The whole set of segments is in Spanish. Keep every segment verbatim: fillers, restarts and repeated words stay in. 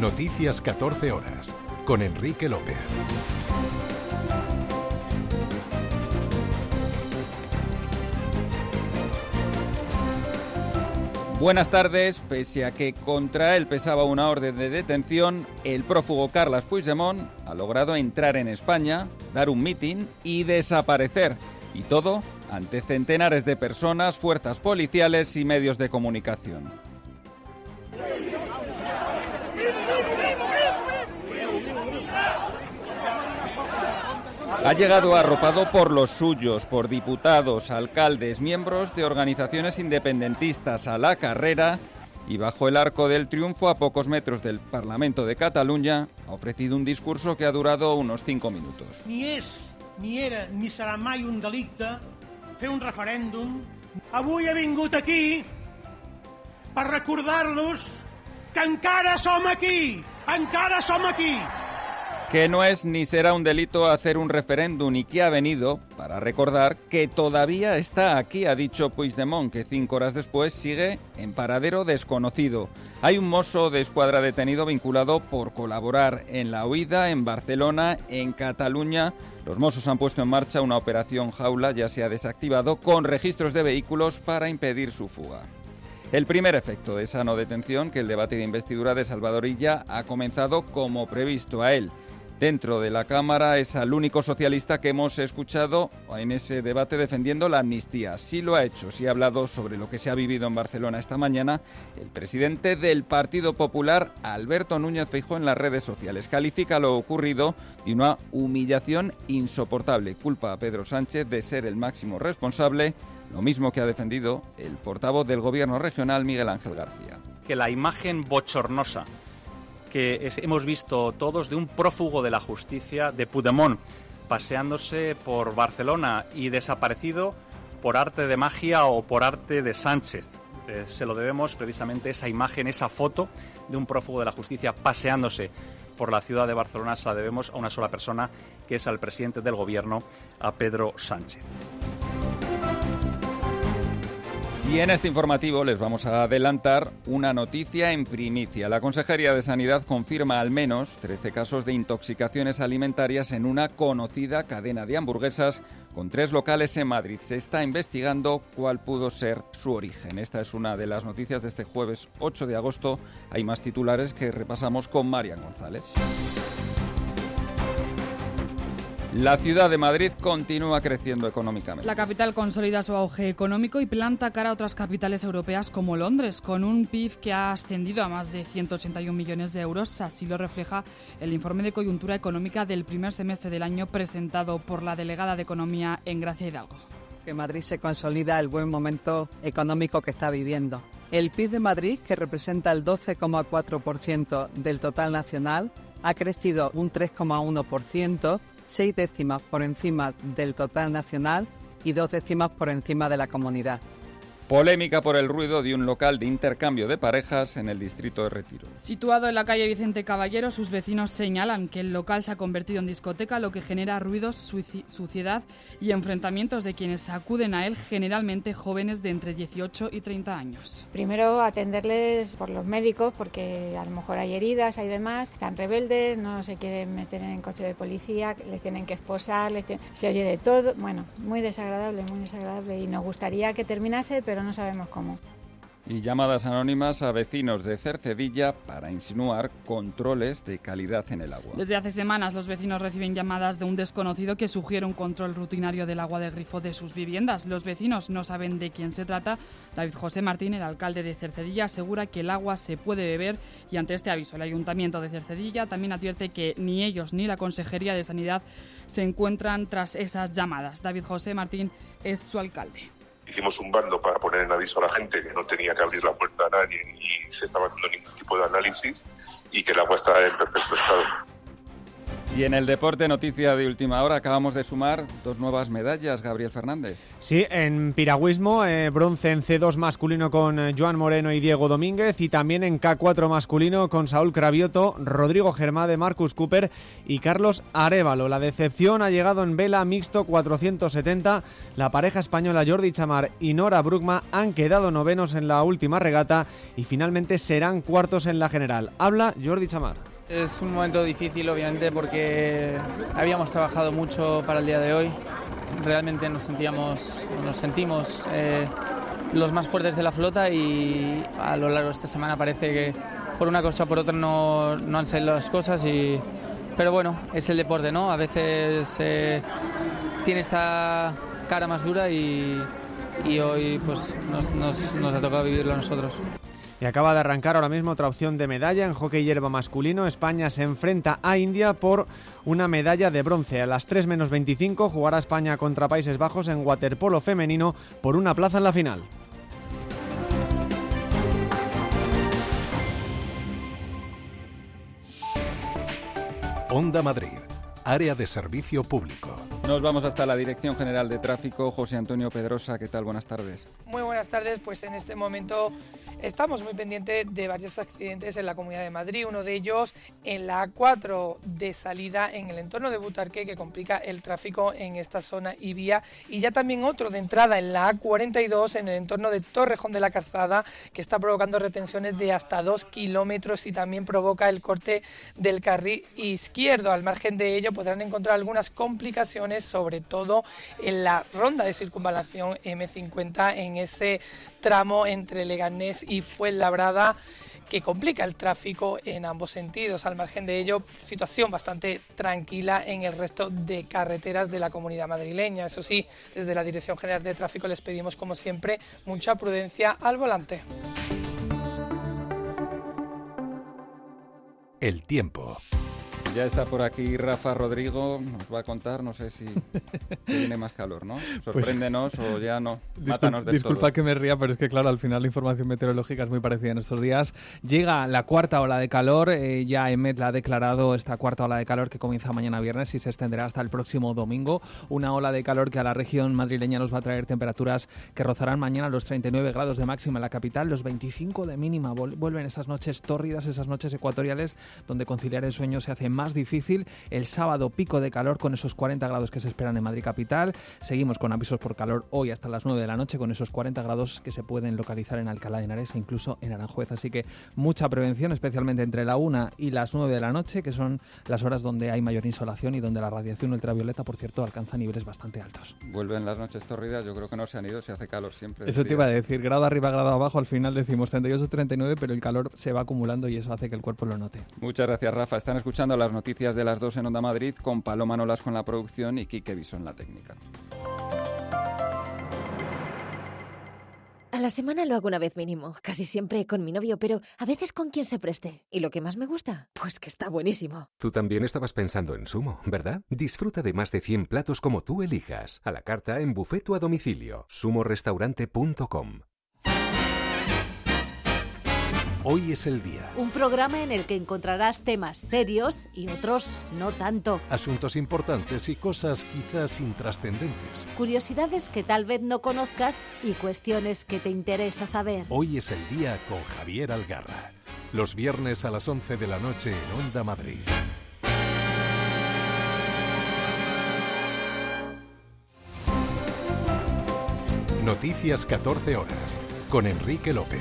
Noticias catorce horas, con Enrique López. Buenas tardes. Pese a que contra él pesaba una orden de detención, el prófugo Carles Puigdemont ha logrado entrar en España, dar un mitin y desaparecer. Y todo ante centenares de personas, fuerzas policiales y medios de comunicación. Ha llegado arropado por los suyos, por diputados, alcaldes, miembros de organizaciones independentistas a la carrera y bajo el Arco del Triunfo, a pocos metros del Parlamento de Cataluña, ha ofrecido un discurso que ha durado unos cinco minutos. Ni és, ni era, ni serà mai un delicte fer un referèndum. Avui he vingut aquí per recordar-los que encara som aquí, encara som aquí. Que no es ni será un delito hacer un referéndum y que ha venido para recordar que todavía está aquí, ha dicho Puigdemont, que cinco horas después sigue en paradero desconocido. Hay un mozo de escuadra detenido vinculado por colaborar en la huida en Barcelona, en Cataluña. Los mossos han puesto en marcha una operación jaula, ya se ha desactivado, con registros de vehículos para impedir su fuga. El primer efecto de esa no detención, que el debate de investidura de Salvador Illa ha comenzado como previsto. A él, dentro de la Cámara, es al único socialista que hemos escuchado en ese debate defendiendo la amnistía. Sí lo ha hecho, sí ha hablado sobre lo que se ha vivido en Barcelona esta mañana el presidente del Partido Popular, Alberto Núñez Feijóo, en las redes sociales. Califica lo ocurrido de una humillación insoportable. Culpa a Pedro Sánchez de ser el máximo responsable, lo mismo que ha defendido el portavoz del Gobierno regional, Miguel Ángel García. Que la imagen bochornosa que es, hemos visto todos de un prófugo de la justicia, de Puigdemont, paseándose por Barcelona y desaparecido por arte de magia o por arte de Sánchez. Eh, se lo debemos precisamente esa imagen, esa foto de un prófugo de la justicia paseándose por la ciudad de Barcelona, se la debemos a una sola persona, que es al presidente del Gobierno, a Pedro Sánchez. Y en este informativo les vamos a adelantar una noticia en primicia. La Consejería de Sanidad confirma al menos trece casos de intoxicaciones alimentarias en una conocida cadena de hamburguesas con tres locales en Madrid. Se está investigando cuál pudo ser su origen. Esta es una de las noticias de este jueves ocho de agosto. Hay más titulares que repasamos con Marian González. La ciudad de Madrid continúa creciendo económicamente. La capital consolida su auge económico y planta cara a otras capitales europeas como Londres, con un P I B que ha ascendido a más de ciento ochenta y un millones de euros. Así lo refleja el informe de coyuntura económica del primer semestre del año presentado por la delegada de Economía en Gracia Hidalgo. Que Madrid se consolida el buen momento económico que está viviendo. El P I B de Madrid, que representa el doce coma cuatro por ciento del total nacional, ha crecido un tres coma uno por ciento, seis décimas por encima del total nacional y dos décimas por encima de la comunidad. Polémica por el ruido de un local de intercambio de parejas en el distrito de Retiro. Situado en la calle Vicente Caballero, sus vecinos señalan que el local se ha convertido en discoteca, lo que genera ruidos, suciedad y enfrentamientos de quienes acuden a él, generalmente jóvenes de entre dieciocho y treinta años. Primero atenderles por los médicos, porque a lo mejor hay heridas, hay demás, están rebeldes, no se quieren meter en el coche de policía, les tienen que esposar, les tienen... se oye de todo. Bueno, muy desagradable, muy desagradable y nos gustaría que terminase, pero no sabemos cómo. Y llamadas anónimas a vecinos de Cercedilla para insinuar controles de calidad en el agua. Desde hace semanas los vecinos reciben llamadas de un desconocido que sugiere un control rutinario del agua del grifo de sus viviendas. Los vecinos no saben de quién se trata. David José Martín, el alcalde de Cercedilla, asegura que el agua se puede beber y ante este aviso el Ayuntamiento de Cercedilla también advierte que ni ellos ni la Consejería de Sanidad se encuentran tras esas llamadas. David José Martín es su alcalde. Hicimos un bando para poner en aviso a la gente que no tenía que abrir la puerta a nadie y se estaba haciendo ningún tipo de análisis y que el agua está en perfecto estado. Y en el deporte, noticia de última hora, acabamos de sumar dos nuevas medallas, Gabriel Fernández. Sí, en piragüismo, eh, bronce en C dos masculino con eh, Joan Moreno y Diego Domínguez, y también en K cuatro masculino con Saúl Cravioto, Rodrigo Germade, Marcus Cooper y Carlos Arévalo. La decepción ha llegado en vela mixto cuatrocientos setenta. La pareja española Jordi Chamar y Nora Brugma han quedado novenos en la última regata y finalmente serán cuartos en la general. Habla Jordi Chamar. Es un momento difícil, obviamente, porque habíamos trabajado mucho para el día de hoy. Realmente nos sentíamos, nos sentimos eh, los más fuertes de la flota, y a lo largo de esta semana parece que por una cosa o por otra no, no han salido las cosas. Y, pero bueno, es el deporte, ¿no? A veces eh, tiene esta cara más dura y, y hoy pues nos, nos, nos ha tocado vivirlo a nosotros. Y acaba de arrancar ahora mismo otra opción de medalla en hockey hierba masculino. España se enfrenta a India por una medalla de bronce. A las tres menos veinticinco jugará España contra Países Bajos en waterpolo femenino por una plaza en la final. Onda Madrid, área de servicio público. Nos vamos hasta la Dirección General de Tráfico. José Antonio Pedrosa, ¿qué tal? Buenas tardes. Muy buenas tardes. Pues en este momento estamos muy pendientes de varios accidentes en la Comunidad de Madrid. Uno de ellos en la A cuatro de salida en el entorno de Butarque, que complica el tráfico en esta zona y vía. Y ya también otro de entrada en la A cuarenta y dos en el entorno de Torrejón de la Calzada, que está provocando retenciones de hasta dos kilómetros y también provoca el corte del carril izquierdo. Al margen de ello podrán encontrar algunas complicaciones, sobre todo en la ronda de circunvalación eme cincuenta, en ese tramo entre Leganés y Fuenlabrada, que complica el tráfico en ambos sentidos. Al margen de ello, situación bastante tranquila en el resto de carreteras de la Comunidad madrileña. Eso sí, desde la Dirección General de Tráfico les pedimos, como siempre, mucha prudencia al volante. El tiempo. Ya está por aquí Rafa Rodrigo, nos va a contar, no sé si tiene más calor, ¿no? Sorpréndenos pues, o ya no, mátanos del Disculpa todo. que me ría, pero es que claro, al final la información meteorológica es muy parecida en estos días. Llega la cuarta ola de calor, eh, ya EMET la ha declarado, esta cuarta ola de calor que comienza mañana viernes y se extenderá hasta el próximo domingo. Una ola de calor que a la región madrileña nos va a traer temperaturas que rozarán mañana los treinta y nueve grados de máxima en la capital, los veinticinco de mínima. Vuelven esas noches tórridas, esas noches ecuatoriales, donde conciliar el sueño se hace más más difícil. El sábado pico de calor con esos cuarenta grados que se esperan en Madrid capital. Seguimos con avisos por calor hoy hasta las nueve de la noche con esos cuarenta grados que se pueden localizar en Alcalá de Henares e incluso en Aranjuez. Así que mucha prevención, especialmente entre la una y las nueve de la noche, que son las horas donde hay mayor insolación y donde la radiación ultravioleta, por cierto, alcanza niveles bastante altos. Vuelven las noches tórridas, yo creo que no se han ido, se hace calor siempre. Eso te iba a decir, grado arriba, grado abajo, al final decimos treinta y ocho, treinta y nueve, pero el calor se va acumulando y eso hace que el cuerpo lo note. Muchas gracias, Rafa. Están escuchando las noticias de las dos en Onda Madrid con Paloma Nolas con la producción y Quique Viso en la técnica. A la semana lo hago una vez mínimo, casi siempre con mi novio, pero a veces con quien se preste. ¿Y lo que más me gusta? Pues que está buenísimo. Tú también estabas pensando en Sumo, ¿verdad? Disfruta de más de cien platos como tú elijas. A la carta, en buffet o a domicilio. sumo restaurante punto com. Hoy es el día. Un programa en el que encontrarás temas serios y otros no tanto. Asuntos importantes y cosas quizás intrascendentes. Curiosidades que tal vez no conozcas y cuestiones que te interesa saber. Hoy es el día con Javier Algarra. Los viernes a las once de la noche en Onda Madrid. Noticias catorce horas con Enrique López.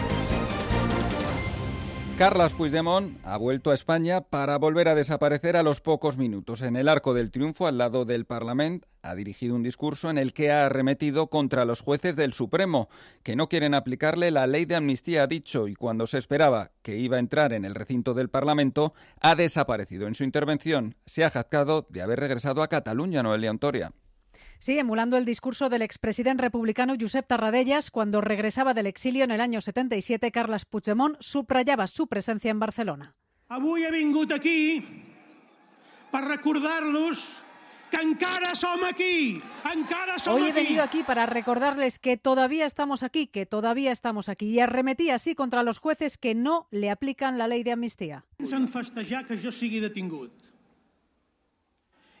Carles Puigdemont ha vuelto a España para volver a desaparecer a los pocos minutos. En el Arco del Triunfo, al lado del Parlamento, ha dirigido un discurso en el que ha arremetido contra los jueces del Supremo, que no quieren aplicarle la ley de amnistía, ha dicho, y cuando se esperaba que iba a entrar en el recinto del Parlamento, ha desaparecido. En su intervención se ha jactado de haber regresado a Cataluña, Noelia Ontoria. Sí, emulando el discurso del expresidente republicano Josep Tarradellas cuando regresaba del exilio en el año setenta y siete, Carles Puigdemont subrayaba su presencia en Barcelona. Avui he vingut aquí per recordar-los que encara som aquí, encara som Hoy he aquí. venido aquí para recordarles que todavía estamos aquí, que todavía estamos aquí, y arremetí así contra los jueces que no le aplican la ley de amnistía. En festejar que jo sigui detingut.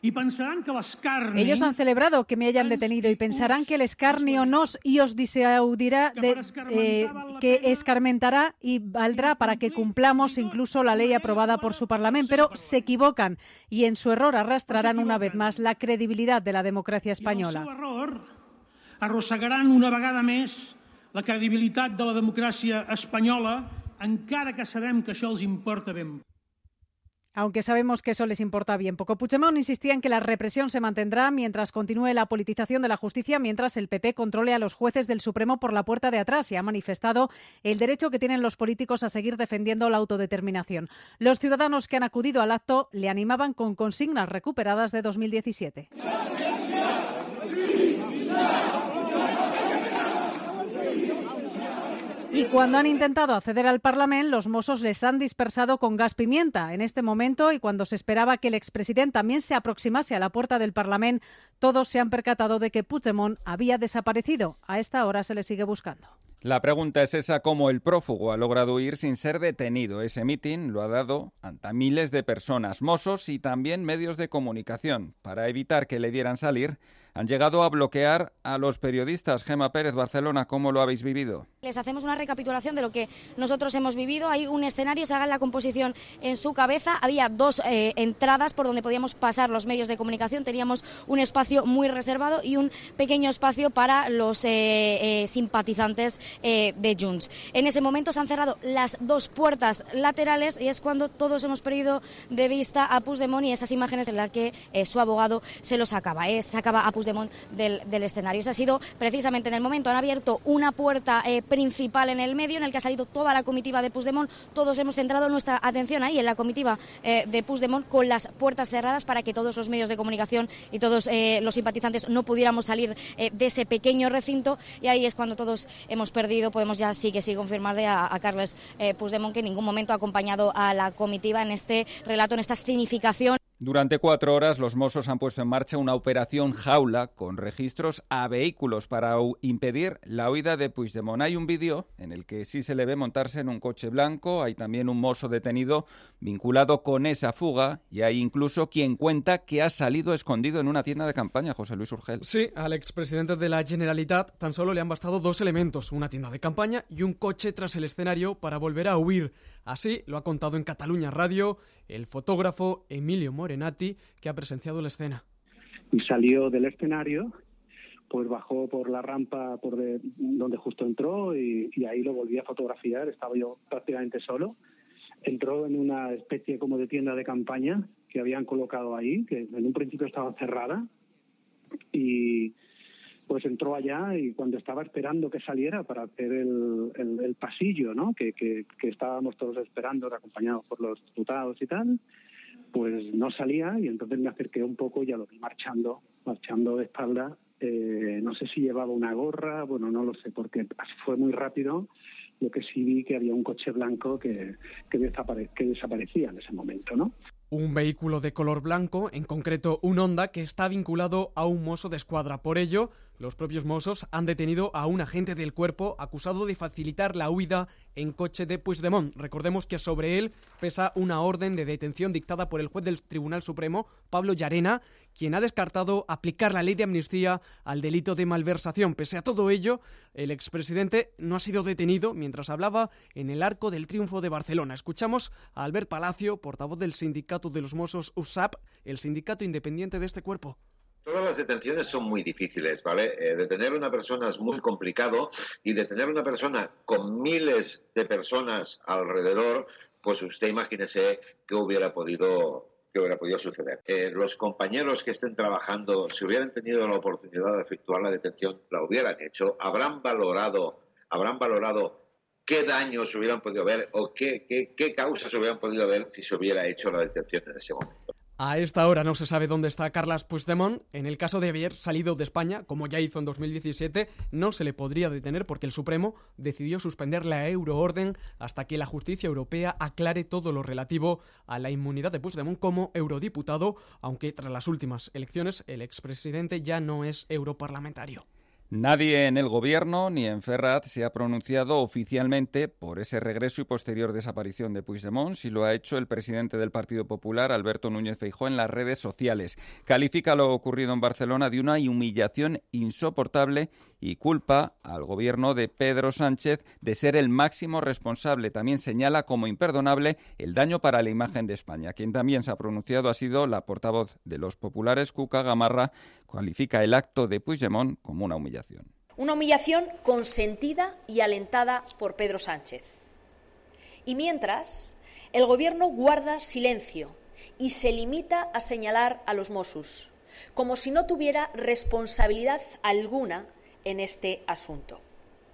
Y pensarán que l'escarni... Ellos han celebrado que me hayan detenido y pensarán que el escarnio Ellos han celebrado que me hayan detenido y pensarán que el escarnio nos y os disaudirá de, eh, que escarmentará y valdrá para que cumplamos incluso la ley aprobada por su Parlamento. Pero se equivocan y en su error arrastrarán una vez más la credibilidad de la democracia española. Arrossegaran una vegada més la credibilitat de la democràcia espanyola, encara que sabem que això els importa ben. Aunque sabemos que eso les importa bien poco. Puigdemont insistía en que la represión se mantendrá mientras continúe la politización de la justicia, mientras el P P controle a los jueces del Supremo por la puerta de atrás y ha manifestado el derecho que tienen los políticos a seguir defendiendo la autodeterminación. Los ciudadanos que han acudido al acto le animaban con consignas recuperadas de dos mil diecisiete. Y cuando han intentado acceder al Parlamento, los Mossos les han dispersado con gas pimienta. En este momento, y cuando se esperaba que el expresidente también se aproximase a la puerta del Parlamento, todos se han percatado de que Puigdemont había desaparecido. A esta hora se le sigue buscando. La pregunta es esa: ¿cómo el prófugo ha logrado huir sin ser detenido? Ese mitin lo ha dado ante miles de personas, Mossos y también medios de comunicación. Para evitar que le dieran salir, han llegado a bloquear a los periodistas. Gemma Pérez, Barcelona, ¿cómo lo habéis vivido? Les hacemos una recapitulación de lo que nosotros hemos vivido. Hay un escenario, se haga la composición en su cabeza. Había dos eh, entradas por donde podíamos pasar los medios de comunicación. Teníamos un espacio muy reservado y un pequeño espacio para los eh, eh, simpatizantes eh, de Junts. En ese momento se han cerrado las dos puertas laterales y es cuando todos hemos perdido de vista a Puigdemont y esas imágenes en las que eh, su abogado se lo sacaba. Eh, sacaba a Puigdemont Del, del escenario. Ese ha sido precisamente en el momento. Han abierto una puerta eh, principal en el medio en el que ha salido toda la comitiva de Puigdemont. Todos hemos centrado nuestra atención ahí en la comitiva eh, de Puigdemont con las puertas cerradas para que todos los medios de comunicación y todos eh, los simpatizantes no pudiéramos salir eh, de ese pequeño recinto y ahí es cuando todos hemos perdido. Podemos ya sí que sí confirmarle a, a Carles eh, Puigdemont que en ningún momento ha acompañado a la comitiva en este relato, en esta escenificación. Durante cuatro horas los Mossos han puesto en marcha una operación jaula con registros a vehículos para impedir la huida de Puigdemont. Hay un vídeo en el que sí se le ve montarse en un coche blanco, hay también un mozo detenido vinculado con esa fuga y hay incluso quien cuenta que ha salido escondido en una tienda de campaña, José Luis Urgel. Sí, al expresidente de la Generalitat tan solo le han bastado dos elementos, una tienda de campaña y un coche tras el escenario para volver a huir. Así lo ha contado en Cataluña Radio el fotógrafo Emilio Morenati, que ha presenciado la escena. Y salió del escenario, pues bajó por la rampa por de, donde justo entró y, y ahí lo volví a fotografiar. Estaba yo prácticamente solo. Entró en una especie como de tienda de campaña que habían colocado ahí, que en un principio estaba cerrada, y pues entró allá y cuando estaba esperando que saliera para hacer el, el, el pasillo, ¿no? Que, que, que estábamos todos esperando, acompañados por los diputados y tal, pues no salía y entonces me acerqué un poco y ya lo vi marchando, marchando de espalda. Eh, no sé si llevaba una gorra, bueno, no lo sé, porque fue muy rápido. Lo que sí vi que había un coche blanco que, que, desapare- que desaparecía en ese momento, ¿no? Un vehículo de color blanco, en concreto un Honda, que está vinculado a un mozo de escuadra. Por ello, los propios mozos han detenido a un agente del cuerpo acusado de facilitar la huida en coche de Puigdemont. Recordemos que sobre él pesa una orden de detención dictada por el juez del Tribunal Supremo, Pablo Llarena, quien ha descartado aplicar la ley de amnistía al delito de malversación. Pese a todo ello, el expresidente no ha sido detenido mientras hablaba en el Arco del Triunfo de Barcelona. Escuchamos a Albert Palacio, portavoz del sindicato de los Mossos U S A P, el sindicato independiente de este cuerpo. Todas las detenciones son muy difíciles, ¿vale? Eh, detener a una persona es muy complicado y detener a una persona con miles de personas alrededor, pues usted imagínese qué hubiera podido, qué hubiera podido suceder. Eh, los compañeros que estén trabajando, si hubieran tenido la oportunidad de efectuar la detención, la hubieran hecho, habrán valorado, habrán valorado qué daños hubieran podido haber o qué, qué, qué causas hubieran podido haber si se hubiera hecho la detención en ese momento. A esta hora no se sabe dónde está Carles Puigdemont. En el caso de haber salido de España, como ya hizo en dos mil diecisiete, no se le podría detener porque el Supremo decidió suspender la euroorden hasta que la justicia europea aclare todo lo relativo a la inmunidad de Puigdemont como eurodiputado, aunque tras las últimas elecciones el expresidente ya no es europarlamentario. Nadie en el Gobierno ni en Ferraz se ha pronunciado oficialmente por ese regreso y posterior desaparición de Puigdemont, si lo ha hecho el presidente del Partido Popular, Alberto Núñez Feijóo, en las redes sociales. Califica lo ocurrido en Barcelona de una humillación insoportable y culpa al Gobierno de Pedro Sánchez de ser el máximo responsable. También señala como imperdonable el daño para la imagen de España. Quien también se ha pronunciado ha sido la portavoz de los populares, Cuca Gamarra. Califica el acto de Puigdemont como una humillación. Una humillación consentida y alentada por Pedro Sánchez. Y mientras, el Gobierno guarda silencio y se limita a señalar a los Mossos, como si no tuviera responsabilidad alguna en este asunto.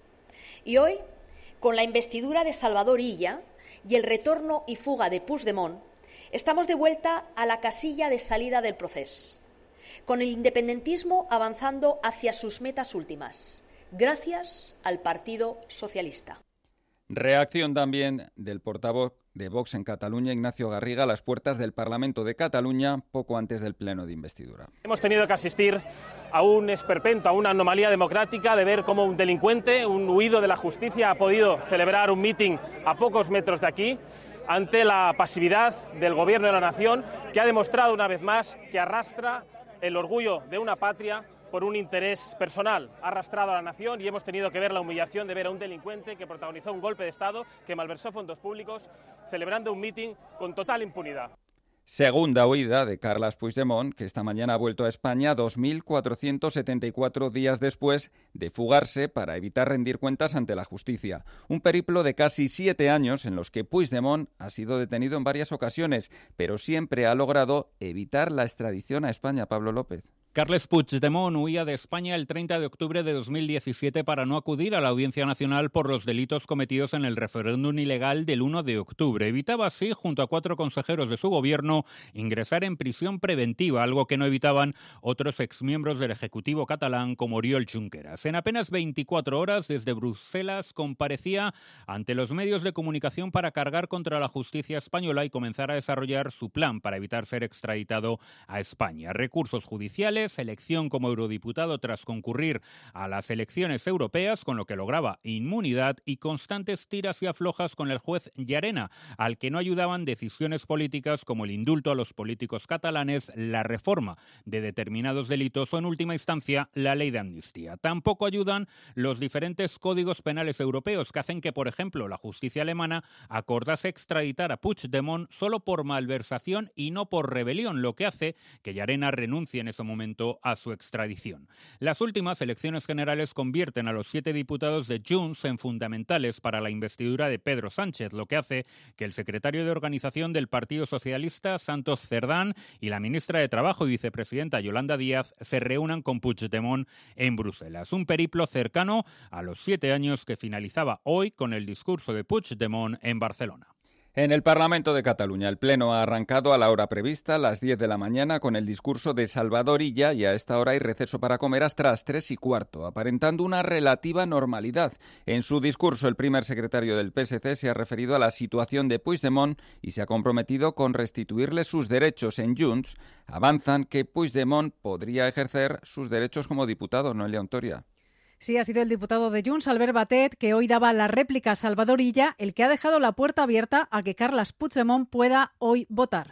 Y hoy, con la investidura de Salvador Illa y el retorno y fuga de Puigdemont, estamos de vuelta a la casilla de salida del proceso, con el independentismo avanzando hacia sus metas últimas, gracias al Partido Socialista. Reacción también del portavoz de Vox en Cataluña, Ignacio Garriga, a las puertas del Parlamento de Cataluña, poco antes del pleno de investidura. Hemos tenido que asistir a un esperpento, a una anomalía democrática de ver cómo un delincuente, un huido de la justicia, ha podido celebrar un mitin a pocos metros de aquí, ante la pasividad del Gobierno de la Nación, que ha demostrado una vez más que arrastra el orgullo de una patria por un interés personal. Ha arrastrado a la nación y hemos tenido que ver la humillación de ver a un delincuente que protagonizó un golpe de Estado, que malversó fondos públicos, celebrando un mitin con total impunidad. Segunda huida de Carles Puigdemont, que esta mañana ha vuelto a España dos mil cuatrocientos setenta y cuatro días después de fugarse para evitar rendir cuentas ante la justicia. Un periplo de casi siete años en los que Puigdemont ha sido detenido en varias ocasiones, pero siempre ha logrado evitar la extradición a España. Pablo López. Carles Puigdemont huía de España el treinta de octubre de dos mil diecisiete para no acudir a la Audiencia Nacional por los delitos cometidos en el referéndum ilegal del uno de octubre. Evitaba así, junto a cuatro consejeros de su gobierno, ingresar en prisión preventiva, algo que no evitaban otros exmiembros del Ejecutivo catalán como Oriol Junqueras. En apenas veinticuatro horas, desde Bruselas, comparecía ante los medios de comunicación para cargar contra la justicia española y comenzar a desarrollar su plan para evitar ser extraditado a España. Recursos judiciales, elección como eurodiputado tras concurrir a las elecciones europeas, con lo que lograba inmunidad, y constantes tiras y aflojas con el juez Llarena, al que no ayudaban decisiones políticas como el indulto a los políticos catalanes, la reforma de determinados delitos o, en última instancia, la ley de amnistía. Tampoco ayudan los diferentes códigos penales europeos que hacen que, por ejemplo, la justicia alemana acordase extraditar a Puigdemont solo por malversación y no por rebelión, lo que hace que Llarena renuncie en ese momento a su extradición. Las últimas elecciones generales convierten a los siete diputados de Junts en fundamentales para la investidura de Pedro Sánchez, lo que hace que el secretario de organización del Partido Socialista, Santos Cerdán, y la ministra de Trabajo y vicepresidenta Yolanda Díaz se reúnan con Puigdemont en Bruselas. Un periplo cercano a los siete años que finalizaba hoy con el discurso de Puigdemont en Barcelona. En el Parlamento de Cataluña, el Pleno ha arrancado a la hora prevista, a las diez de la mañana, con el discurso de Salvador Illa, y a esta hora hay receso para comer hasta las tres y cuarto, aparentando una relativa normalidad. En su discurso, el primer secretario del P S C se ha referido a la situación de Puigdemont y se ha comprometido con restituirle sus derechos. En Junts avanzan que Puigdemont podría ejercer sus derechos como diputado. Noelia Ontoria. Sí, ha sido el diputado de Junts, Albert Batet, que hoy daba la réplica a Salvador Illa, el que ha dejado la puerta abierta a que Carles Puigdemont pueda hoy votar.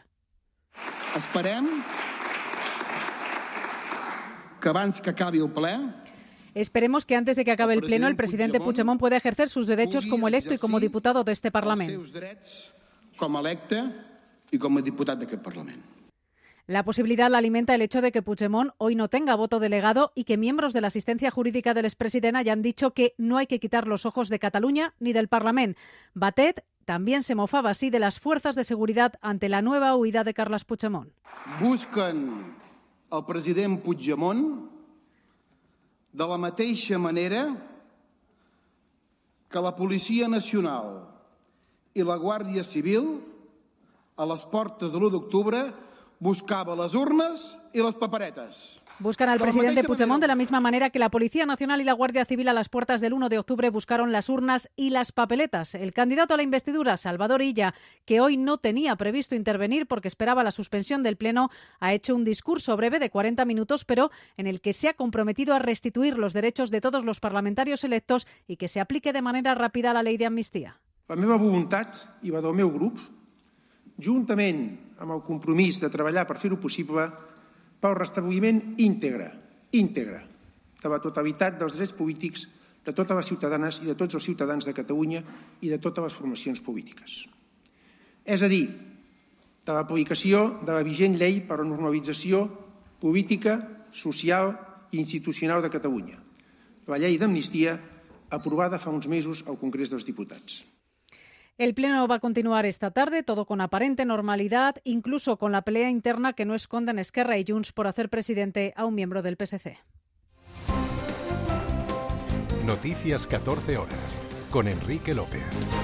Esperem que abans que acabi el ple Esperemos que antes de que acabe el pleno el presidente Puigdemont pueda ejercer sus derechos como electo y como diputado de este Parlamento. Como electe y como diputado de este Parlamento. La posibilidad la alimenta el hecho de que Puigdemont hoy no tenga voto delegado y que miembros de la asistencia jurídica del expresidente hayan dicho que no hay que quitar los ojos de Cataluña ni del Parlamento. Batet también se mofaba así de las fuerzas de seguridad ante la nueva huida de Carles Puigdemont. Busquen al president Puigdemont de la mateixa manera que la Policia Nacional i la Guàrdia Civil a les portes de l'u d'octubre buscava les urnes i les paperetes. Buscan al presidente Puigdemont de la misma manera que la Policía Nacional y la Guardia Civil a las puertas del uno de octubre buscaron las urnas y las papeletas. El candidato a la investidura, Salvador Illa, que hoy no tenía previsto intervenir porque esperaba la suspensión del Pleno, ha hecho un discurso breve de cuarenta minutos, pero en el que se ha comprometido a restituir los derechos de todos los parlamentarios electos y que se aplique de manera rápida la ley de amnistía. La meva voluntat i la del meu grup, juntament amb el compromís de treballar per fer-ho possible, pel restabliment íntegre, íntegre, de la totalitat dels drets polítics de totes les ciutadanes i de tots els ciutadans de Catalunya i de totes les formacions polítiques. És a dir, de l'aplicació de la vigent llei per a la normalització política, social i institucional de Catalunya, la llei d'amnistia aprovada fa uns mesos al Congrés dels Diputats. El Pleno va a continuar esta tarde, todo con aparente normalidad, incluso con la pelea interna que no esconden Esquerra y Junts por hacer presidente a un miembro del P S C. Noticias catorce horas, con Enrique López.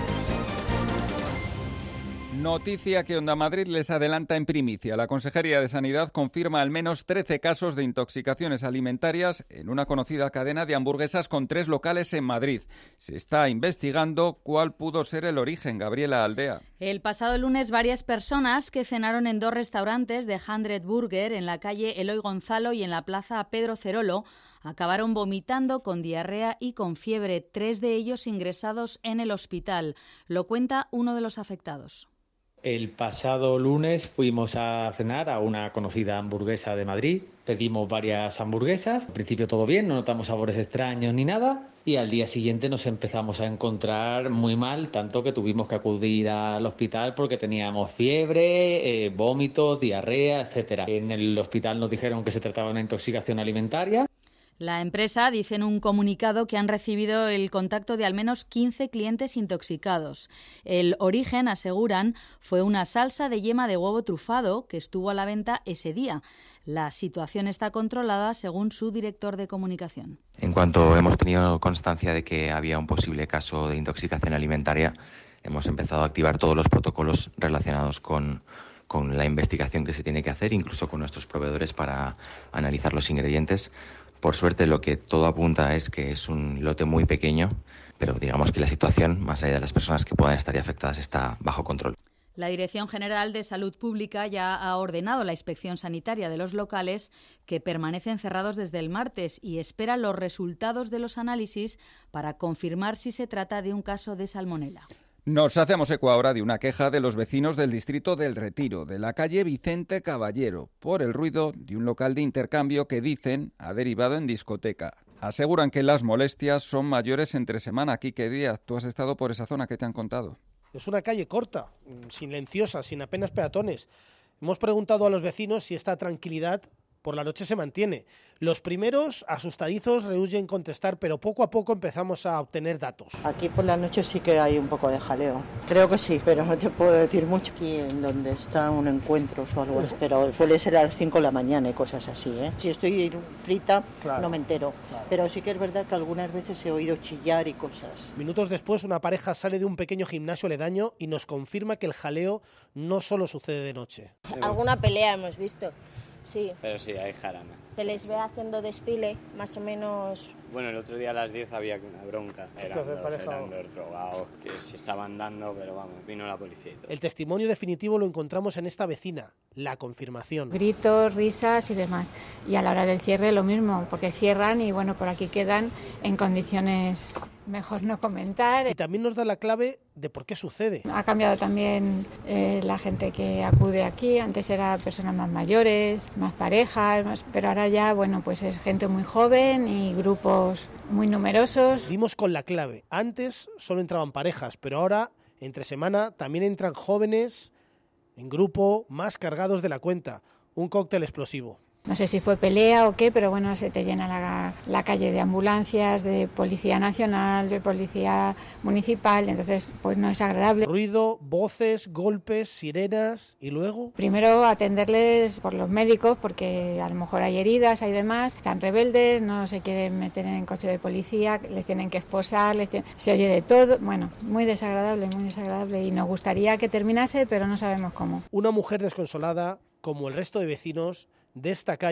Noticia que Onda Madrid les adelanta en primicia. La Consejería de Sanidad confirma al menos trece casos de intoxicaciones alimentarias en una conocida cadena de hamburguesas con tres locales en Madrid. Se está investigando cuál pudo ser el origen. Gabriela Aldea. El pasado lunes, varias personas que cenaron en dos restaurantes de Hundred Burger en la calle Eloy Gonzalo y en la plaza Pedro Cerolo acabaron vomitando con diarrea y con fiebre, tres de ellos ingresados en el hospital. Lo cuenta uno de los afectados. El pasado lunes fuimos a cenar a una conocida hamburguesa de Madrid. Pedimos varias hamburguesas. Al principio todo bien, no notamos sabores extraños ni nada. Y al día siguiente nos empezamos a encontrar muy mal, tanto que tuvimos que acudir al hospital porque teníamos fiebre, eh, vómitos, diarrea, etcétera. En el hospital nos dijeron que se trataba de una intoxicación alimentaria. La empresa dice en un comunicado que han recibido el contacto de al menos quince clientes intoxicados. El origen, aseguran, fue una salsa de yema de huevo trufado que estuvo a la venta ese día. La situación está controlada, según su director de comunicación. En cuanto hemos tenido constancia de que había un posible caso de intoxicación alimentaria, hemos empezado a activar todos los protocolos relacionados con, con la investigación que se tiene que hacer, incluso con nuestros proveedores para analizar los ingredientes. Por suerte, lo que todo apunta es que es un lote muy pequeño, pero digamos que la situación, más allá de las personas que puedan estar afectadas, está bajo control. La Dirección General de Salud Pública ya ha ordenado la inspección sanitaria de los locales que permanecen cerrados desde el martes y espera los resultados de los análisis para confirmar si se trata de un caso de salmonela. Nos hacemos eco ahora de una queja de los vecinos del distrito del Retiro, de la calle Vicente Caballero, por el ruido de un local de intercambio que dicen ha derivado en discoteca. Aseguran que las molestias son mayores entre semana. Quique Díaz, tú has estado por esa zona, ¿qué te han contado? Es una calle corta, silenciosa, sin apenas peatones. Hemos preguntado a los vecinos si esta tranquilidad por la noche se mantiene. Los primeros, asustadizos, rehuyen contestar, pero poco a poco empezamos a obtener datos. Aquí por la noche sí que hay un poco de jaleo. Creo que sí, pero no te puedo decir mucho. Aquí en donde está un encuentro o algo así, pero suele ser a las cinco de la mañana y cosas así, ¿eh? Si estoy frita, claro, no me entero. Claro. Pero sí que es verdad que algunas veces he oído chillar y cosas. Minutos después, una pareja sale de un pequeño gimnasio aledaño y nos confirma que el jaleo no solo sucede de noche. Alguna pelea hemos visto. Sí. Pero sí, hay jarana. Se les ve haciendo desfile, más o menos. Bueno, el otro día a las diez había una bronca. Eran dos, eran dos drogados que se estaban dando, pero vamos, vino la policía y todo. El testimonio definitivo lo encontramos en esta vecina, la confirmación. Gritos, risas y demás. Y a la hora del cierre lo mismo, porque cierran y bueno, por aquí quedan en condiciones mejor no comentar. Y también nos da la clave de por qué sucede. Ha cambiado también eh, la gente que acude aquí. Antes eran personas más mayores, más parejas, más, pero ahora ya, bueno, pues es gente muy joven y grupos muy numerosos. Dimos con la clave. Antes solo entraban parejas, pero ahora, entre semana, también entran jóvenes en grupo, más cargados de la cuenta. Un cóctel explosivo. No sé si fue pelea o qué, pero bueno, se te llena la, la calle de ambulancias, de policía nacional, de policía municipal, entonces pues no es agradable. Ruido, voces, golpes, sirenas y luego... Primero atenderles por los médicos, porque a lo mejor hay heridas, hay demás, están rebeldes, no se quieren meter en el coche de policía, les tienen que esposar, les tienen... se oye de todo, bueno, muy desagradable, muy desagradable y nos gustaría que terminase, pero no sabemos cómo. Una mujer desconsolada, como el resto de vecinos de esta calle,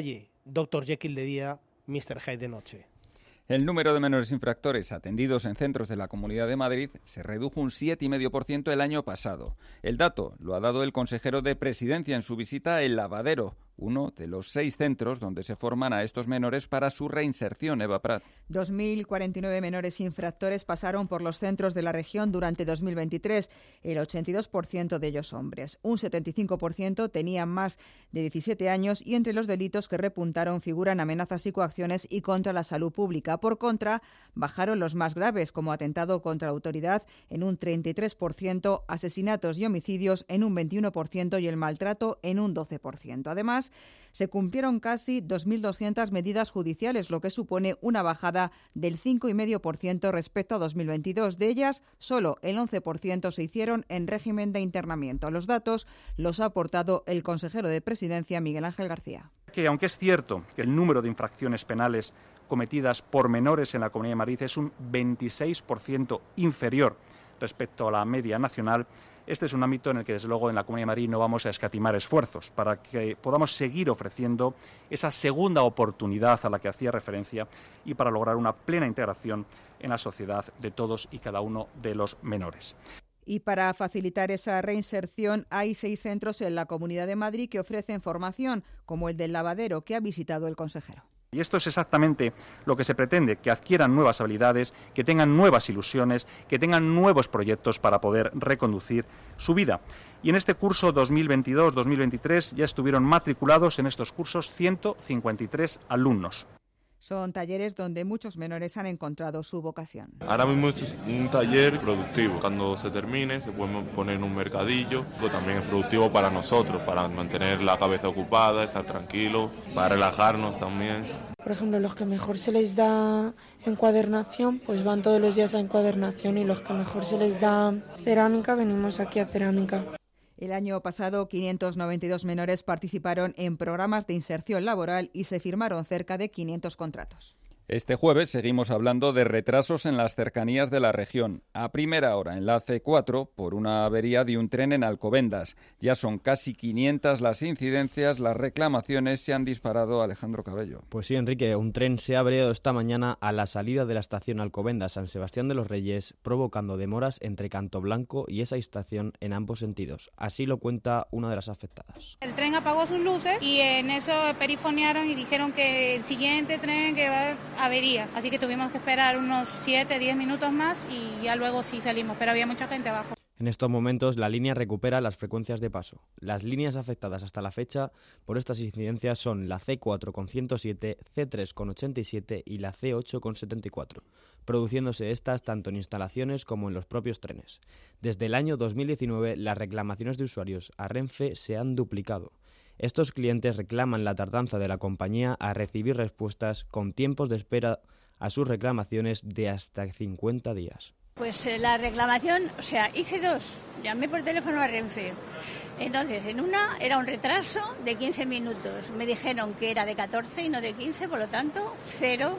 doctor Jekyll de día, míster Hyde de noche. El número de menores infractores atendidos en centros de la Comunidad de Madrid se redujo un siete coma cinco por ciento el año pasado. El dato lo ha dado el consejero de Presidencia en su visita a El Lavadero, uno de los seis centros donde se forman a estos menores para su reinserción. Eva Prat. dos mil cuarenta y nueve menores infractores pasaron por los centros de la región durante dos mil veintitrés, el ochenta y dos por ciento de ellos hombres. Un setenta y cinco por ciento tenían más de diecisiete años y entre los delitos que repuntaron figuran amenazas y coacciones y contra la salud pública. Por contra, bajaron los más graves, como atentado contra la autoridad en un treinta y tres por ciento, asesinatos y homicidios en un veintiuno por ciento y el maltrato en un doce por ciento. Además, se cumplieron casi dos mil doscientas medidas judiciales, lo que supone una bajada del cinco coma cinco por ciento respecto a dos mil veintidós. De ellas, solo el once por ciento se hicieron en régimen de internamiento. Los datos los ha aportado el consejero de Presidencia, Miguel Ángel García. Que aunque es cierto que el número de infracciones penales cometidas por menores en la Comunidad de Madrid es un veintiséis por ciento inferior respecto a la media nacional, este es un ámbito en el que, desde luego, en la Comunidad de Madrid no vamos a escatimar esfuerzos para que podamos seguir ofreciendo esa segunda oportunidad a la que hacía referencia y para lograr una plena integración en la sociedad de todos y cada uno de los menores. Y para facilitar esa reinserción hay seis centros en la Comunidad de Madrid que ofrecen formación, como el del Lavadero, que ha visitado el consejero. Y esto es exactamente lo que se pretende, que adquieran nuevas habilidades, que tengan nuevas ilusiones, que tengan nuevos proyectos para poder reconducir su vida. Y en este curso dos mil veintidós dos mil veintitrés ya estuvieron matriculados en estos cursos ciento cincuenta y tres alumnos. Son talleres donde muchos menores han encontrado su vocación. Ahora mismo es un taller productivo. Cuando se termine se puede poner en un mercadillo. También es productivo para nosotros, para mantener la cabeza ocupada, estar tranquilo, para relajarnos también. Por ejemplo, los que mejor se les da encuadernación, pues van todos los días a encuadernación, y los que mejor se les da cerámica, venimos aquí a cerámica. El año pasado, quinientos noventa y dos menores participaron en programas de inserción laboral y se firmaron cerca de quinientos contratos. Este jueves seguimos hablando de retrasos en las cercanías de la región. A primera hora en la C cuatro por una avería de un tren en Alcobendas. Ya son casi quinientas las incidencias, las reclamaciones se han disparado. Alejandro Cabello. Pues sí, Enrique, un tren se ha averiado esta mañana a la salida de la estación Alcobendas San Sebastián de los Reyes, provocando demoras entre Cantoblanco y esa estación en ambos sentidos. Así lo cuenta una de las afectadas. El tren apagó sus luces y en eso perifonearon y dijeron que el siguiente tren que va avería, así que tuvimos que esperar unos siete diez minutos más y ya luego sí salimos, pero había mucha gente abajo. En estos momentos la línea recupera las frecuencias de paso. Las líneas afectadas hasta la fecha por estas incidencias son la C cuatro con ciento siete, C tres con ochenta y siete y la C ocho con setenta y cuatro, produciéndose estas tanto en instalaciones como en los propios trenes. Desde el año dos mil diecinueve las reclamaciones de usuarios a Renfe se han duplicado. Estos clientes reclaman la tardanza de la compañía a recibir respuestas con tiempos de espera a sus reclamaciones de hasta cincuenta días. Pues eh, la reclamación, o sea, hice dos, llamé por teléfono a Renfe. Entonces, en una era un retraso de quince minutos. Me dijeron que era de catorce y no de quince, por lo tanto, cero,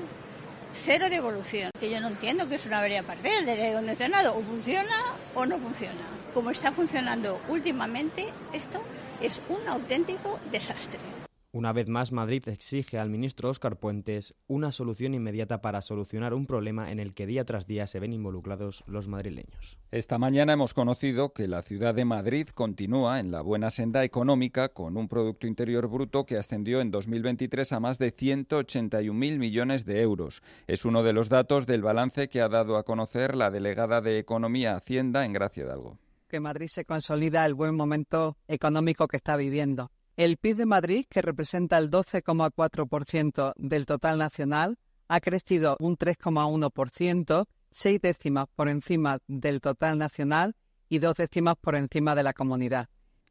cero devolución. Que yo no entiendo que es una avería parcial del aire acondicionado. O funciona o no funciona. Como está funcionando últimamente, esto es un auténtico desastre. Una vez más, Madrid exige al ministro Óscar Puentes una solución inmediata para solucionar un problema en el que día tras día se ven involucrados los madrileños. Esta mañana hemos conocido que la ciudad de Madrid continúa en la buena senda económica con un Producto Interior Bruto que ascendió en dos mil veintitrés a más de ciento ochenta y un mil millones de euros. Es uno de los datos del balance que ha dado a conocer la delegada de Economía Hacienda, Engracia Hidalgo. Que Madrid se consolida el buen momento económico que está viviendo. El P I B de Madrid, que representa el doce coma cuatro por ciento del total nacional, ha crecido un tres coma uno por ciento, seis décimas por encima del total nacional y dos décimas por encima de la comunidad.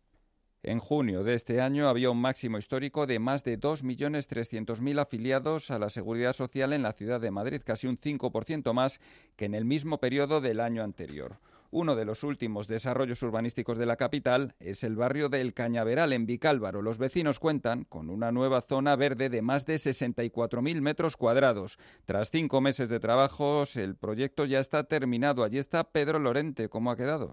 En junio de este año había un máximo histórico de más de dos millones trescientos mil afiliados a la Seguridad Social en la ciudad de Madrid, casi un cinco por ciento más que en el mismo periodo del año anterior. Uno de los últimos desarrollos urbanísticos de la capital es el barrio del Cañaveral, en Vicálvaro. Los vecinos cuentan con una nueva zona verde de más de sesenta y cuatro mil metros cuadrados. Tras cinco meses de trabajos, el proyecto ya está terminado. Allí está Pedro Lorente. ¿Cómo ha quedado?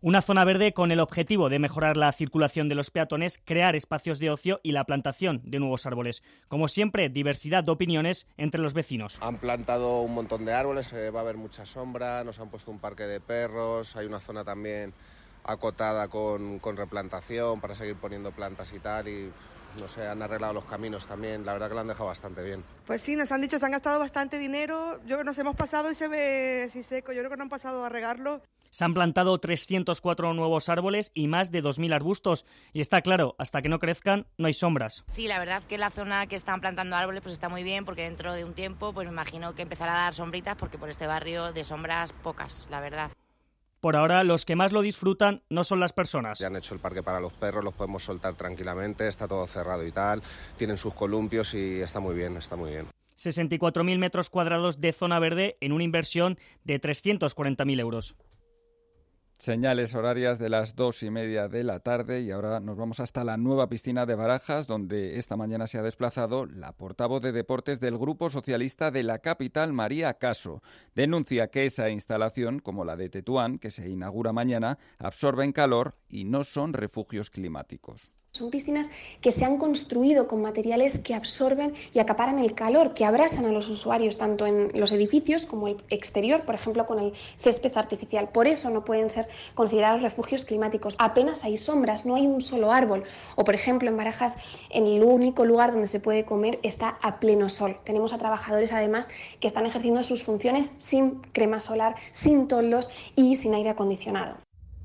Una zona verde con el objetivo de mejorar la circulación de los peatones, crear espacios de ocio y la plantación de nuevos árboles. Como siempre, diversidad de opiniones entre los vecinos. Han plantado un montón de árboles, eh, va a haber mucha sombra, nos han puesto un parque de perros, hay una zona también acotada con, con replantación para seguir poniendo plantas y tal, y no sé, han arreglado los caminos también, la verdad que lo han dejado bastante bien. Pues sí, nos han dicho, se han gastado bastante dinero, yo creo que nos hemos pasado y se ve así seco, yo creo que no han pasado a regarlo. Se han plantado trescientos cuatro nuevos árboles y más de dos mil arbustos. Y está claro, hasta que no crezcan, no hay sombras. Sí, la verdad que la zona que están plantando árboles pues está muy bien, porque dentro de un tiempo pues me imagino que empezará a dar sombritas, porque por este barrio de sombras pocas, la verdad. Por ahora, los que más lo disfrutan no son las personas. Ya han hecho el parque para los perros, los podemos soltar tranquilamente, está todo cerrado y tal, tienen sus columpios y está muy bien, está muy bien. sesenta y cuatro mil metros cuadrados de zona verde en una inversión de trescientos cuarenta mil euros. Señales horarias de las dos y media de la tarde y ahora nos vamos hasta la nueva piscina de Barajas, donde esta mañana se ha desplazado la portavoz de deportes del Grupo Socialista de la capital, María Caso. Denuncia que esa instalación, como la de Tetuán, que se inaugura mañana, absorben calor y no son refugios climáticos. Son piscinas que se han construido con materiales que absorben y acaparan el calor, que abrasan a los usuarios tanto en los edificios como el exterior, por ejemplo con el césped artificial. Por eso no pueden ser considerados refugios climáticos. Apenas hay sombras, no hay un solo árbol. O por ejemplo en Barajas, en el único lugar donde se puede comer está a pleno sol. Tenemos a trabajadores además que están ejerciendo sus funciones sin crema solar, sin toldos y sin aire acondicionado.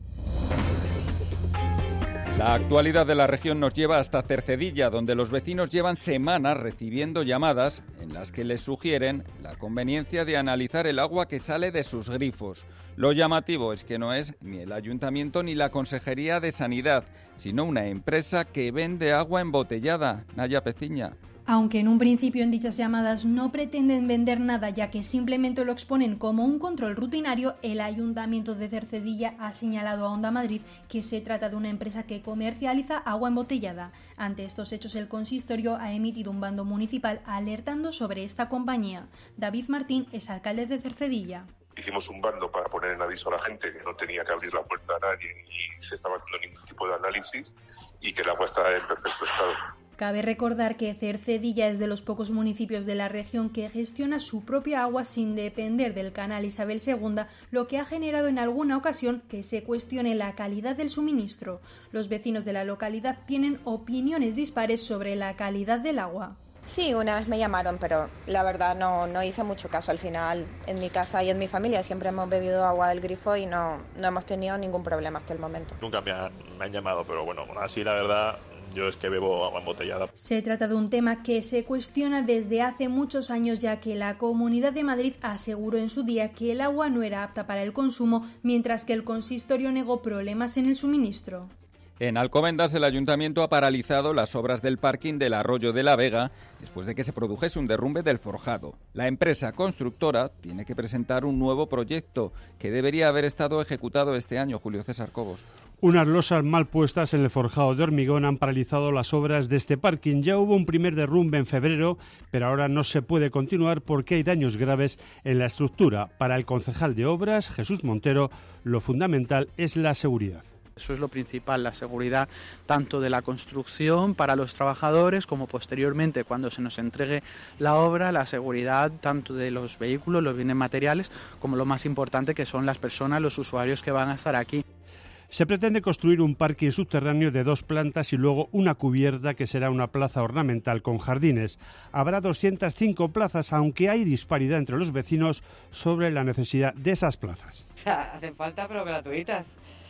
La actualidad de la región nos lleva hasta Cercedilla, donde los vecinos llevan semanas recibiendo llamadas en las que les sugieren la conveniencia de analizar el agua que sale de sus grifos. Lo llamativo es que no es ni el Ayuntamiento ni la Consejería de Sanidad, sino una empresa que vende agua embotellada. Naya Peciña. Aunque en un principio en dichas llamadas no pretenden vender nada, ya que simplemente lo exponen como un control rutinario, el Ayuntamiento de Cercedilla ha señalado a Onda Madrid que se trata de una empresa que comercializa agua embotellada. Ante estos hechos, el consistorio ha emitido un bando municipal alertando sobre esta compañía. David Martín es alcalde de Cercedilla. Hicimos un bando para poner en aviso a la gente que no tenía que abrir la puerta a nadie y se estaba haciendo ningún tipo de análisis y que el agua está en perfecto estado. Cabe recordar que Cercedilla es de los pocos municipios de la región que gestiona su propia agua sin depender del canal Isabel segunda, lo que ha generado en alguna ocasión que se cuestione la calidad del suministro. Los vecinos de la localidad tienen opiniones dispares sobre la calidad del agua. Sí, una vez me llamaron, pero la verdad no, no hice mucho caso. Al final, en mi casa y en mi familia siempre hemos bebido agua del grifo y no, no hemos tenido ningún problema hasta el momento. Nunca me han, me han llamado, pero bueno, así la verdad... Yo es que bebo agua embotellada. Se trata de un tema que se cuestiona desde hace muchos años, ya que la Comunidad de Madrid aseguró en su día que el agua no era apta para el consumo, mientras que el consistorio negó problemas en el suministro. En Alcobendas, el Ayuntamiento ha paralizado las obras del parking del Arroyo de la Vega después de que se produjese un derrumbe del forjado. La empresa constructora tiene que presentar un nuevo proyecto que debería haber estado ejecutado este año. Julio César Cobos. Unas losas mal puestas en el forjado de hormigón han paralizado las obras de este parking. Ya hubo un primer derrumbe en febrero, pero ahora no se puede continuar porque hay daños graves en la estructura. Para el concejal de Obras, Jesús Montero, lo fundamental es la seguridad. Eso es lo principal, la seguridad tanto de la construcción para los trabajadores como posteriormente cuando se nos entregue la obra, la seguridad tanto de los vehículos, los bienes materiales, como lo más importante que son las personas, los usuarios que van a estar aquí. Se pretende construir un parking subterráneo de dos plantas y luego una cubierta que será una plaza ornamental con jardines. Habrá doscientas cinco plazas, aunque hay disparidad entre los vecinos sobre la necesidad de esas plazas. O sea, hacen falta pero gratuitas,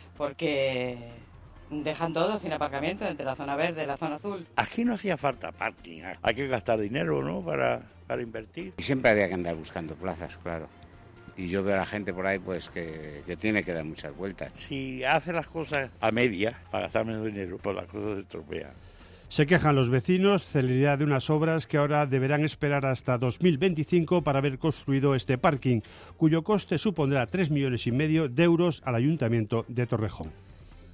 porque dejan todo sin aparcamiento entre la zona verde y la zona azul. Aquí no hacía falta parking, hay que gastar dinero, ¿no?, para, para invertir. Y siempre había que andar buscando plazas, claro. Y yo veo a la gente por ahí pues que, que tiene que dar muchas vueltas. Si hace las cosas a media para gastar menos dinero, pues las cosas se estropean. Se quejan los vecinos, celeridad de unas obras que ahora deberán esperar hasta dos mil veinticinco para haber construido este parking, cuyo coste supondrá tres millones y medio de euros al Ayuntamiento de Torrejón.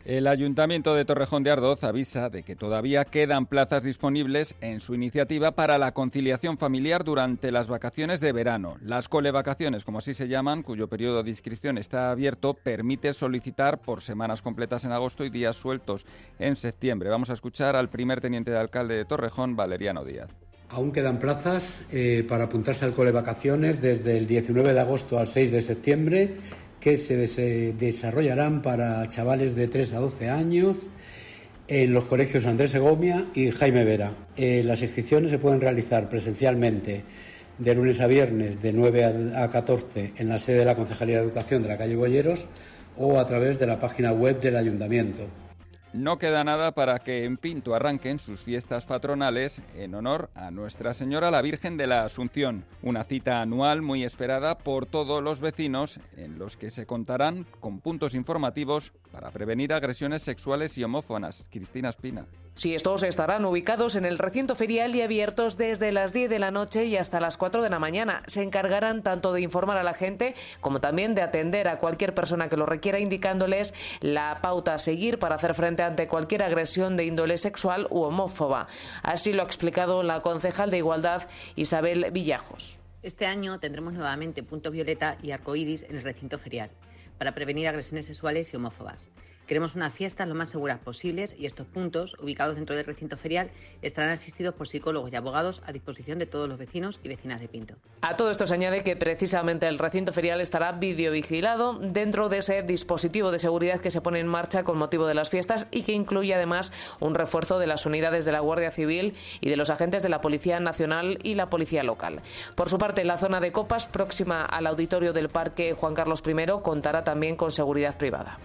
El Ayuntamiento de Torrejón de Ardoz avisa de que todavía quedan plazas disponibles en su iniciativa para la conciliación familiar durante las vacaciones de verano. Las colevacaciones, como así se llaman, cuyo periodo de inscripción está abierto, permite solicitar por semanas completas en agosto y días sueltos en septiembre. Vamos a escuchar al primer teniente de alcalde de Torrejón, Valeriano Díaz. Aún quedan plazas eh, para apuntarse al colevacaciones desde el diecinueve de agosto al seis de septiembre, que se des- desarrollarán para chavales de tres a doce años en los colegios Andrés Segovia y Jaime Vera. Eh, las inscripciones se pueden realizar presencialmente de lunes a viernes de nueve a catorce en la sede de la Concejalía de Educación de la calle Boyeros o a través de la página web del Ayuntamiento. No queda nada para que en Pinto arranquen sus fiestas patronales en honor a Nuestra Señora la Virgen de la Asunción, una cita anual muy esperada por todos los vecinos en los que se contarán con puntos informativos para prevenir agresiones sexuales y homófobas. Cristina Espina. Sí, estos estarán ubicados en el recinto ferial y abiertos desde las diez de la noche y hasta las cuatro de la mañana. Se encargarán tanto de informar a la gente como también de atender a cualquier persona que lo requiera, indicándoles la pauta a seguir para hacer frente ante cualquier agresión de índole sexual u homófoba. Así lo ha explicado la concejal de Igualdad, Isabel Villajos. Este año tendremos nuevamente punto violeta y arcoíris en el recinto ferial para prevenir agresiones sexuales y homófobas. Queremos una fiesta lo más seguras posibles y estos puntos, ubicados dentro del recinto ferial, estarán asistidos por psicólogos y abogados a disposición de todos los vecinos y vecinas de Pinto. A todo esto se añade que precisamente el recinto ferial estará videovigilado dentro de ese dispositivo de seguridad que se pone en marcha con motivo de las fiestas y que incluye además un refuerzo de las unidades de la Guardia Civil y de los agentes de la Policía Nacional y la Policía Local. Por su parte, la zona de copas próxima al auditorio del Parque Juan Carlos primero contará también con seguridad privada.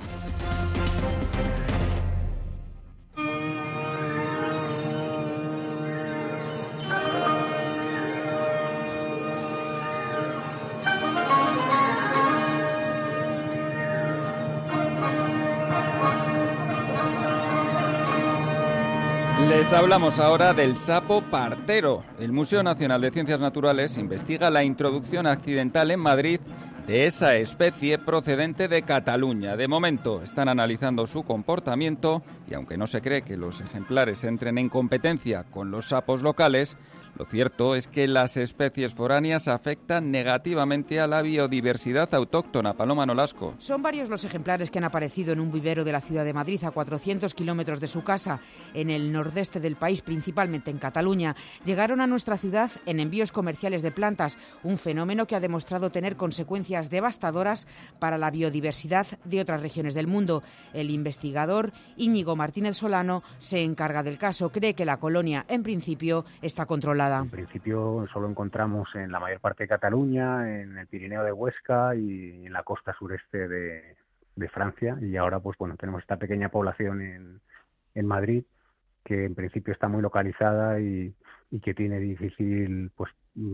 Les hablamos ahora del sapo partero. El Museo Nacional de Ciencias Naturales investiga la introducción accidental en Madrid de esa especie procedente de Cataluña. De momento están analizando su comportamiento y aunque no se cree que los ejemplares entren en competencia con los sapos locales, lo cierto es que las especies foráneas afectan negativamente a la biodiversidad autóctona. Paloma Nolasco. Son varios los ejemplares que han aparecido en un vivero de la ciudad de Madrid, a cuatrocientos kilómetros de su casa, en el nordeste del país, principalmente en Cataluña. Llegaron a nuestra ciudad en envíos comerciales de plantas, un fenómeno que ha demostrado tener consecuencias devastadoras para la biodiversidad de otras regiones del mundo. El investigador Íñigo Martínez Solano se encarga del caso. Cree que la colonia, en principio, está controlada. En principio solo encontramos en la mayor parte de Cataluña, en el Pirineo de Huesca y en la costa sureste de, de Francia. Y ahora pues bueno, tenemos esta pequeña población en, en Madrid que en principio está muy localizada y, y que tiene difícil pues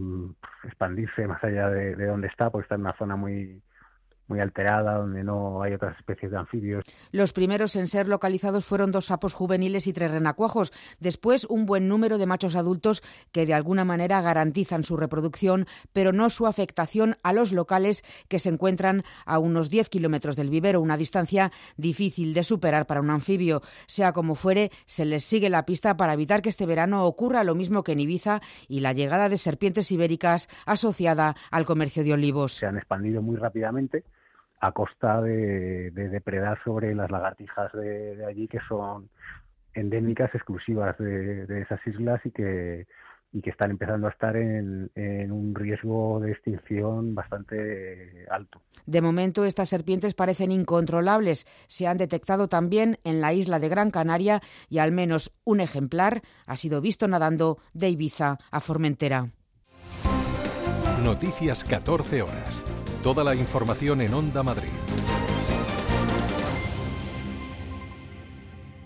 expandirse más allá de, de donde está, porque está en una zona muy muy alterada, donde no hay otras especies de anfibios. Los primeros en ser localizados fueron dos sapos juveniles y tres renacuajos. Después, un buen número de machos adultos que de alguna manera garantizan su reproducción, pero no su afectación a los locales que se encuentran a unos diez kilómetros del vivero, una distancia difícil de superar para un anfibio. Sea como fuere, se les sigue la pista para evitar que este verano ocurra lo mismo que en Ibiza y la llegada de serpientes ibéricas asociada al comercio de olivos. Se han expandido muy rápidamente a costa de, de depredar sobre las lagartijas de, de allí, que son endémicas, exclusivas de, de esas islas y que, y que están empezando a estar en, en un riesgo de extinción bastante alto. De momento, estas serpientes parecen incontrolables. Se han detectado también en la isla de Gran Canaria y al menos un ejemplar ha sido visto nadando de Ibiza a Formentera. Noticias catorce horas. Toda la información en Onda Madrid.